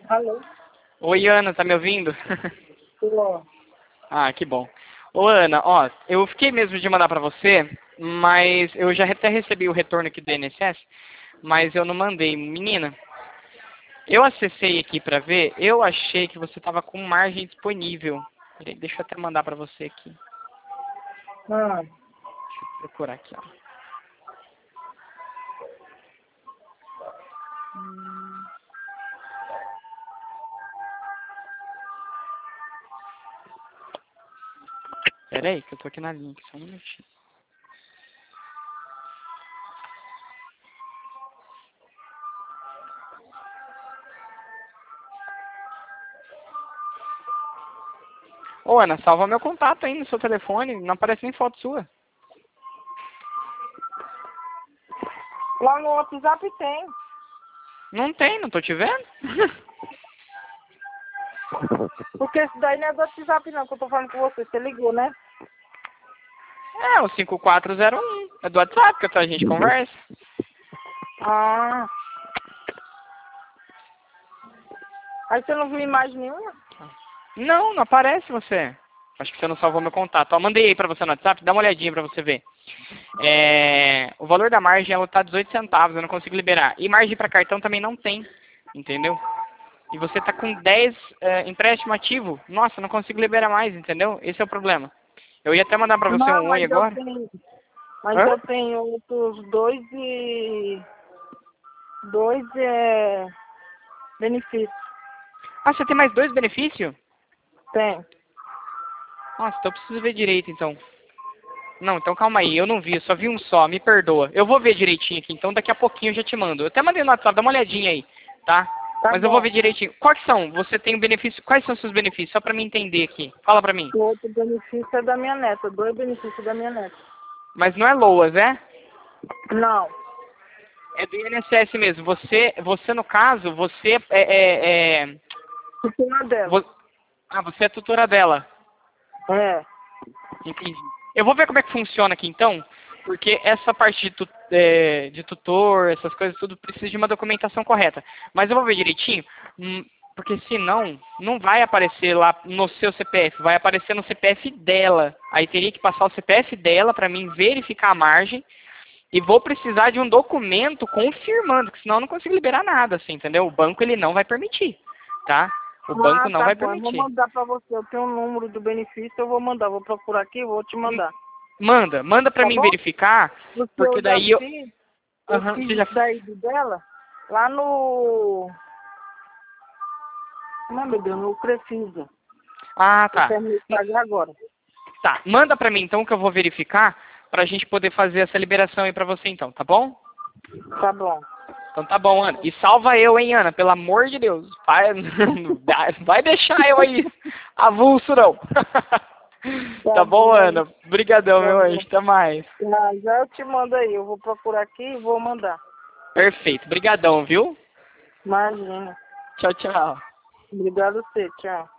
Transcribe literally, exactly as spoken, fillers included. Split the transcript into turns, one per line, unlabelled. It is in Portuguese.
Alô?
Oi, Ana, tá me ouvindo?
Tô.
Ah, que bom. Ô, Ana, ó, eu fiquei mesmo de mandar pra você, mas eu já até recebi o retorno aqui do I N S S, mas eu não mandei. Menina, eu acessei aqui pra ver, eu achei que você tava com margem disponível. Peraí, deixa eu até mandar pra você aqui.
Ah,
Deixa eu procurar aqui, ó. Peraí, que eu tô aqui na linha, só um minutinho. Ô, Ana, salva meu contato aí no seu telefone, não aparece nem foto sua.
lá no WhatsApp tem.
Não tem, não tô te vendo.
Porque esse daí não é do WhatsApp não, que eu tô falando com você. Você ligou, né?
É, o cinco quatro zero um. É do WhatsApp que a gente conversa.
Ah. Aí você não viu imagem nenhuma?
Não, não aparece você. Acho que você não salvou meu contato. Ó, mandei aí pra você no WhatsApp, dá uma olhadinha pra você ver. É, o valor da margem ela tá dezoito centavos, eu não consigo liberar. E margem pra cartão também não tem, entendeu? E você tá com dez é, empréstimo ativo. Nossa, eu não consigo liberar mais, entendeu? Esse é o problema. Eu ia até mandar pra você
Não,
um oi
mas eu
agora.
tenho. Mas
Hã?
eu tenho outros dois e. Dois é. benefícios.
Ah, você tem mais dois benefícios?
Tem.
Nossa, então eu preciso ver direito, então. Não, então calma aí, eu não vi, eu só vi um só, me perdoa. Eu vou ver direitinho aqui, então daqui a pouquinho eu já te mando. Eu até mandei no WhatsApp, dá uma olhadinha aí, tá?
Tá
Mas eu vou
bom.
ver direitinho. Quais são? Você tem o benefício, quais são os seus benefícios? Só pra me entender aqui. Fala pra mim.
O outro benefício é da minha neta. Dois benefícios da minha neta.
Mas não é LOAS, é?
Não.
É do I N S S mesmo. Você, você no caso, você é... é, é
Tudo dela.
vo- ah, você é tutora dela.
É.
Entendi. Eu vou ver como é que funciona aqui então, porque essa parte de, tu- é, de tutor, essas coisas tudo, precisa de uma documentação correta. Mas eu vou ver direitinho, hum, porque senão não vai aparecer lá no seu C P F, vai aparecer no C P F dela. Aí teria que passar o C P F dela para mim verificar a margem e vou precisar de um documento confirmando, que senão eu não consigo liberar nada, assim, entendeu? O banco ele não vai permitir, tá? O banco
Ah,
não
tá
vai
bom. Eu vou
permitir.
mandar pra você. Eu tenho o número do benefício, eu vou mandar. Vou procurar aqui e vou te mandar.
Manda, manda pra
Tá
mim
bom?
verificar,
Porque
porque
eu já
daí eu...
fiz, eu
Aham,
fiz
você já...
isso daí do dela lá no. Não, meu Deus, no Crefisa.
Ah,
Eu
tá.
terminei de
N-
pagar agora.
Tá, manda pra mim então que eu vou verificar pra gente poder fazer essa liberação aí pra você então, tá bom?
Tá bom.
Então tá bom, Ana. E salva eu, hein, Ana, pelo amor de Deus. Vai, vai deixar eu aí avulso, não.
Tá
Tá bom,
bom.
Ana? Obrigadão,
Tá
meu
bom.
anjo. Até mais.
Já, já eu te mando aí. Eu vou procurar aqui e vou mandar.
Perfeito. Obrigadão, viu?
Imagina.
Tchau, tchau.
Obrigado a você. Tchau.